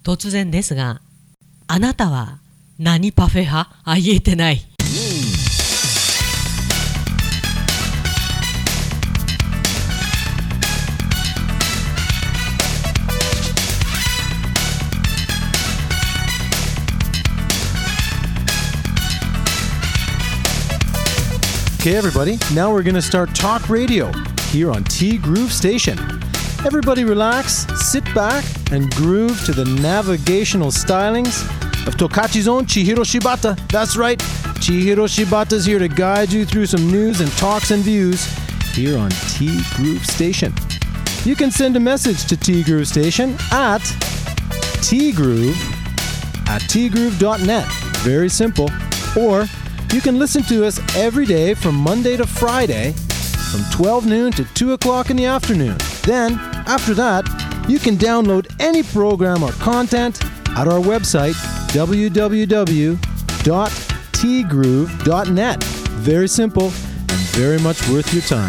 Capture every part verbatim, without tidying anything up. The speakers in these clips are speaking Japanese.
突然ですが、あなたは何パフェ派？あ、言えてない。 Okay, everybody, now we're going to start talk radio here on T Groove Station. Everybody relax, sit back, and groove to the navigational stylings of Tokachi's own Chihiro Shibata. That's right, Chihiro Shibata's here to guide you through some news and talks and views here on T Groove Station. You can send a message to T Groove Station at tgroove at tgroove dot net. Very simple. Or you can listen to us every day from Monday to Friday from twelve noon to two o'clock in the afternoon. Then, after that, you can download any program or content at our website, w w w dot t groove dot net. Very simple and very much worth your time.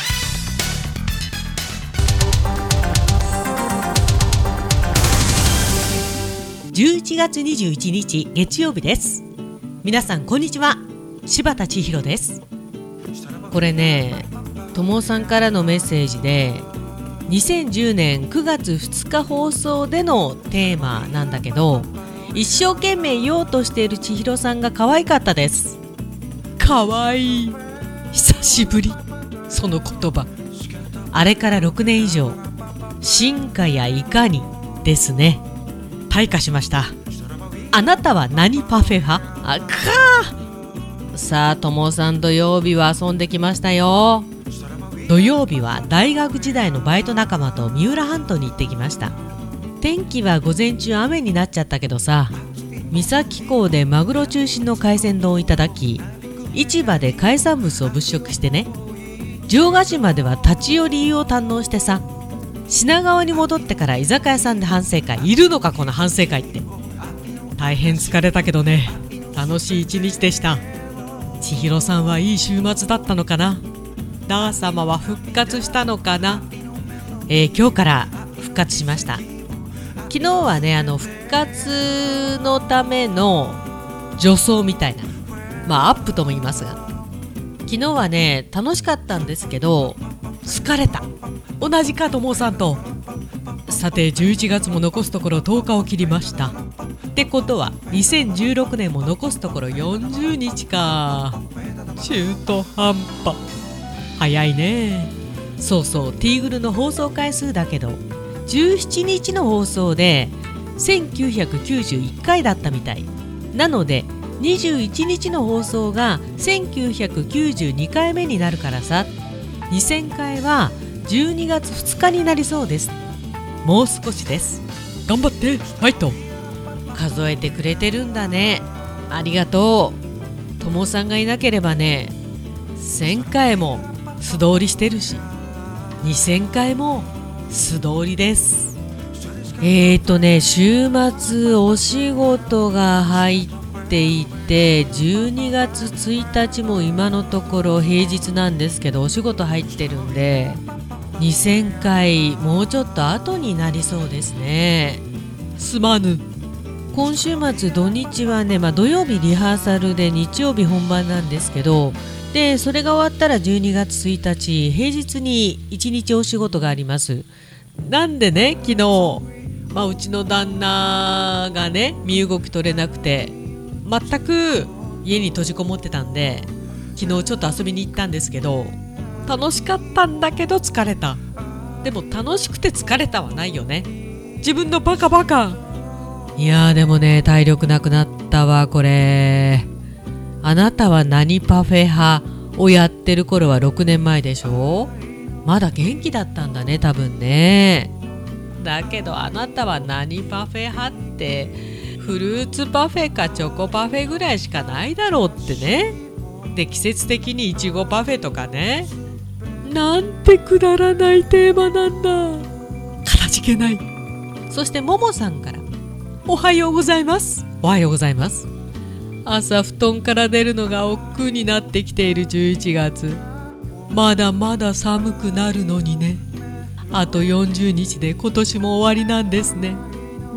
じゅういちがつにじゅういちにち月曜日です。皆さんこんにちは、柴田千尋です。これね、ともさんからのメッセージでにせんじゅうねんくがつふつか放送でのテーマなんだけど、一生懸命言おうとしている千尋さんが可愛かったです。可愛い、久しぶり、その言葉。あれからろくねん以上、進化やいかにですね。退化しました。あなたは何パフェ派？あかー。さあ、ともさん土曜日は遊んできましたよ。土曜日は大学時代のバイト仲間と三浦半島に行ってきました。天気は午前中雨になっちゃったけどさ、三崎港でマグロ中心の海鮮丼をいただき、市場で海産物を物色してね、城ヶ島では立ち寄りを堪能してさ、品川に戻ってから居酒屋さんで反省会。いるのかこの反省会って。大変疲れたけどね、楽しい一日でした。千尋さんはいい週末だったのかな。ダー様は復活したのかな。えー、今日から復活しました。昨日はね、あの復活のための助走みたいな、まあアップとも言いますが、昨日はね楽しかったんですけど疲れた。同じかともさんと。さてじゅういちがつも残すところとおかを切りました。ってことはにせんじゅうろくねんも残すところよんじゅうにちか。中途半端。早いね。そうそう、ティーグルの放送回数だけどじゅうしちにちの放送でせんきゅうひゃくきゅうじゅういっかいだったみたいなので、にじゅういちにちの放送がせんきゅうひゃくきゅうじゅうにかいめになるからさ、にせんかいはじゅうにがつふつかになりそうです。もう少しです。頑張って、ファイト。数えてくれてるんだね。ありがとう。ともさんがいなければね、せんかいも素通りしてるし、にせんかいも素通りです。えーとね、週末お仕事が入っていて、じゅうにがつついたちも今のところ平日なんですけど、お仕事入ってるんでにせんかいもうちょっと後になりそうですね。すまぬ。今週末土日はね、まあ、土曜日リハーサルで日曜日本番なんですけど、でそれが終わったらじゅうにがつついたち平日にいちにちお仕事があります。なんでね、昨日、まあ、うちの旦那がね身動き取れなくて全く家に閉じこもってたんで、昨日ちょっと遊びに行ったんですけど、楽しかったんだけど疲れた。でも楽しくて疲れたはないよね。自分のバカバカ。いやーでもね、体力なくなったわこれ。あなたは何パフェ派をやってる頃はろくねんまえでしょ。まだ元気だったんだね多分ね。だけどあなたは何パフェ派ってフルーツパフェかチョコパフェぐらいしかないだろうってね。で季節的にイチゴパフェとかね。なんてくだらないテーマなんだ。かたじけない。そしてももさんからおはようございます。おはようございます。朝布団から出るのが億劫になってきているじゅういちがつ。まだまだ寒くなるのにね。あとよんじゅうにちで今年も終わりなんですね。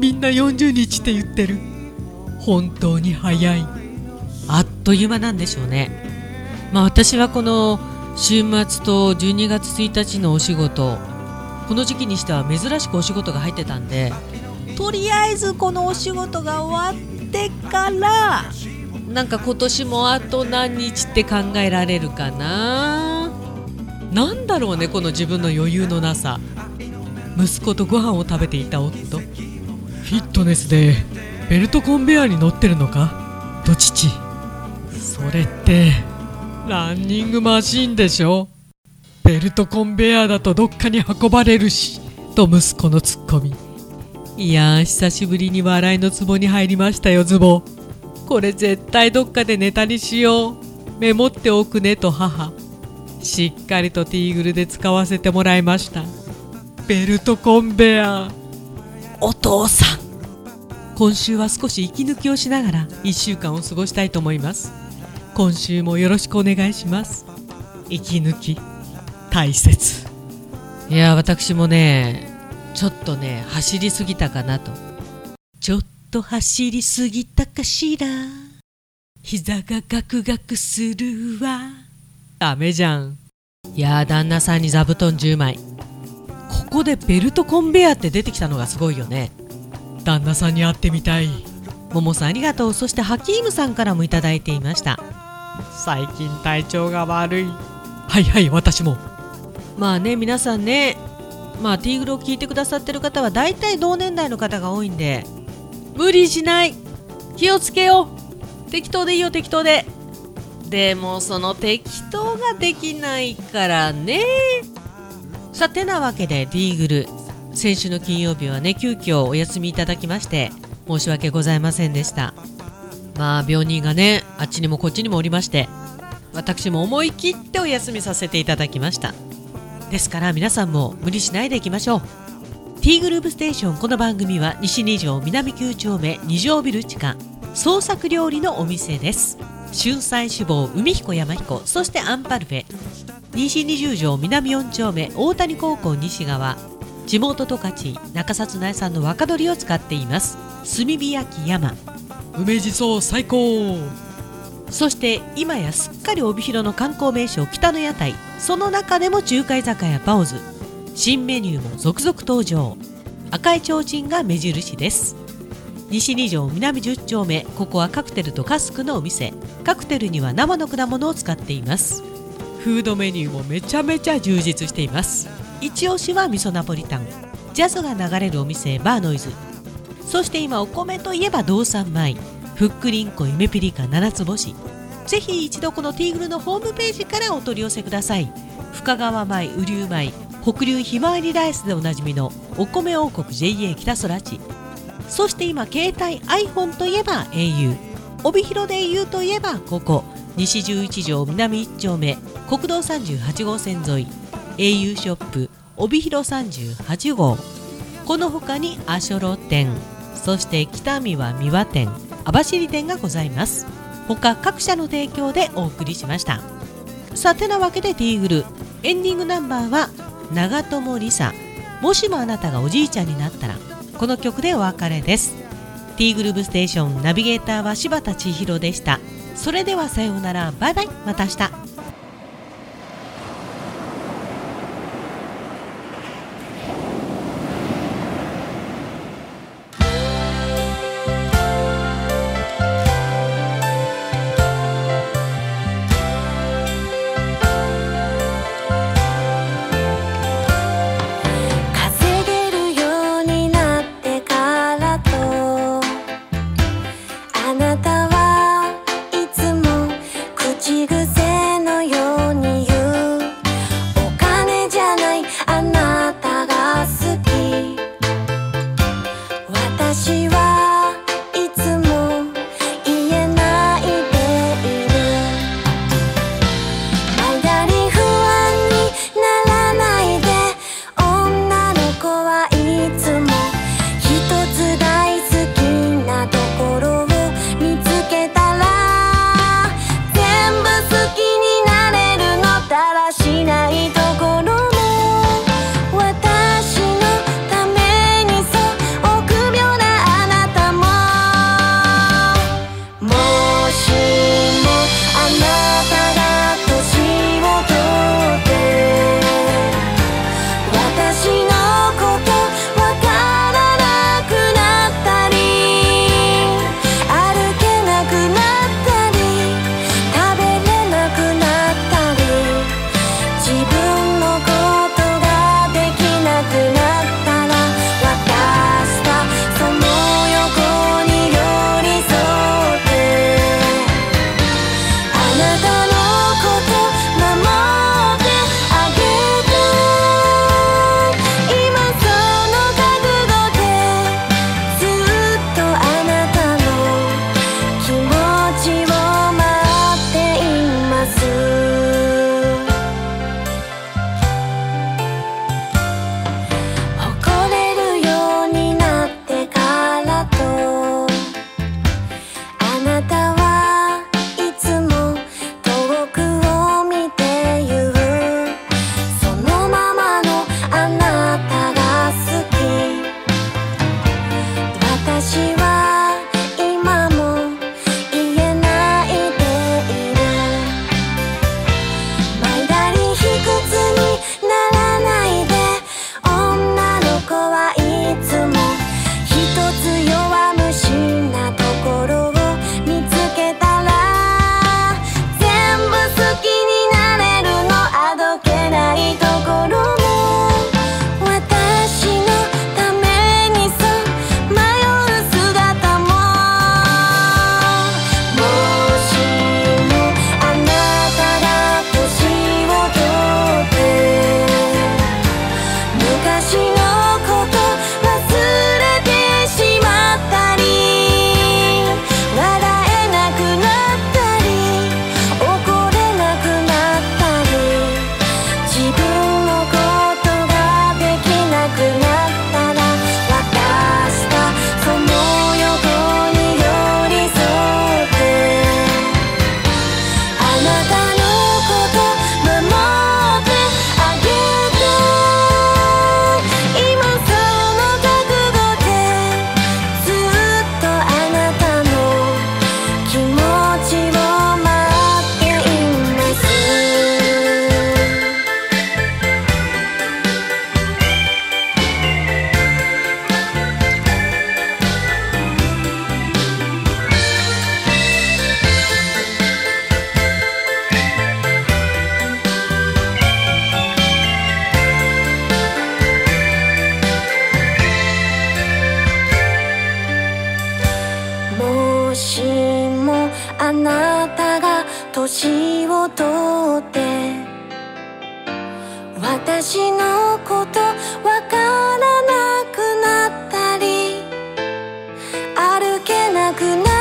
みんなよんじゅうにちって言ってる。本当に早い。あっという間なんでしょうね。まあ私はこの週末とじゅうにがつついたちのお仕事、この時期にしては珍しくお仕事が入ってたんで、とりあえずこのお仕事が終わってからなんか今年もあと何日って考えられるかな。なんだろうね、この自分の余裕のなさ。息子とご飯を食べていた夫。フィットネスでベルトコンベヤーに乗ってるのかと父。それってランニングマシンでしょ。ベルトコンベヤーだとどっかに運ばれるし、と息子のツッコミ。いやー、久しぶりに笑いのツボに入りましたよズボ。これ絶対どっかでネタにしよう、メモっておくねと母。しっかりとティーグルで使わせてもらいました。ベルトコンベヤー。お父さん、今週は少し息抜きをしながらいっしゅうかんを過ごしたいと思います。今週もよろしくお願いします。息抜き大切。いや、私もねちょっとね走りすぎたかなと。ちょっと走りすぎたかしら、膝がガクガクするわ。ダメじゃん。いやー、旦那さんに座布団じゅうまい。ここでベルトコンベヤーって出てきたのがすごいよね。旦那さんに会ってみたい。ももさんありがとう。そしてハキームさんからもいただいていました。最近体調が悪い。はいはい、私も。まあね、皆さんね、まあティーグルを聞いてくださってる方はだいたい同年代の方が多いんで、無理しない、気をつけよう、適当でいいよ、適当で。でもその適当ができないからね。さてなわけでティーグル、先週の金曜日はね急遽お休みいただきまして申し訳ございませんでした。まあ病人がねあっちにもこっちにもおりまして、私も思い切ってお休みさせていただきました。ですから皆さんも無理しないでいきましょう。ティーグループステーション、この番組は西に条南きゅう丁目に条ビル地下創作料理のお店です。春菜志望海彦山彦、そしてアンパルフェ。西にじゅう条南よん丁目大谷高校西側、地元十勝中札内産の若鶏を使っています。炭火焼き山、梅じそ最高。そして今やすっかり帯広の観光名所北の屋台、その中でも中華居酒屋パオズ、新メニューも続々登場。赤い提灯が目印です。西に条南じゅう丁目、ここはカクテルとカスクのお店。カクテルには生の果物を使っています。フードメニューもめちゃめちゃ充実しています。一押しは味噌ナポリタン、ジャズが流れるお店バーノイズ。そして今お米といえば道産米、ふっくりんこ夢ピリカ七つ星。ぜひ一度このティーグルのホームページからお取り寄せください。深川米、雨竜米、北流ひまわりライスでおなじみのお米王国 ジェイエー 北空地。そして今携帯 iPhone といえば エーユー、 帯広で エーユー といえばここ西じゅういち条南いち丁目国道さんじゅうはち号線沿い エーユー ショップ帯広さんじゅうはち号。この他に阿蘇路店、そして北見は三輪店、網走店がございます。他各社の提供でお送りしました。さてなわけでティーグルエンディングナンバーは長友りさ、もしもあなたがおじいちゃんになったら、この曲でお別れです。ティーグループステーションナビゲーターは柴田千尋でした。それではさようなら、バイバイ、また明日。 あなたはいつも口癖しもあなたが年を取って私のことわからなくなったり歩けなくなったり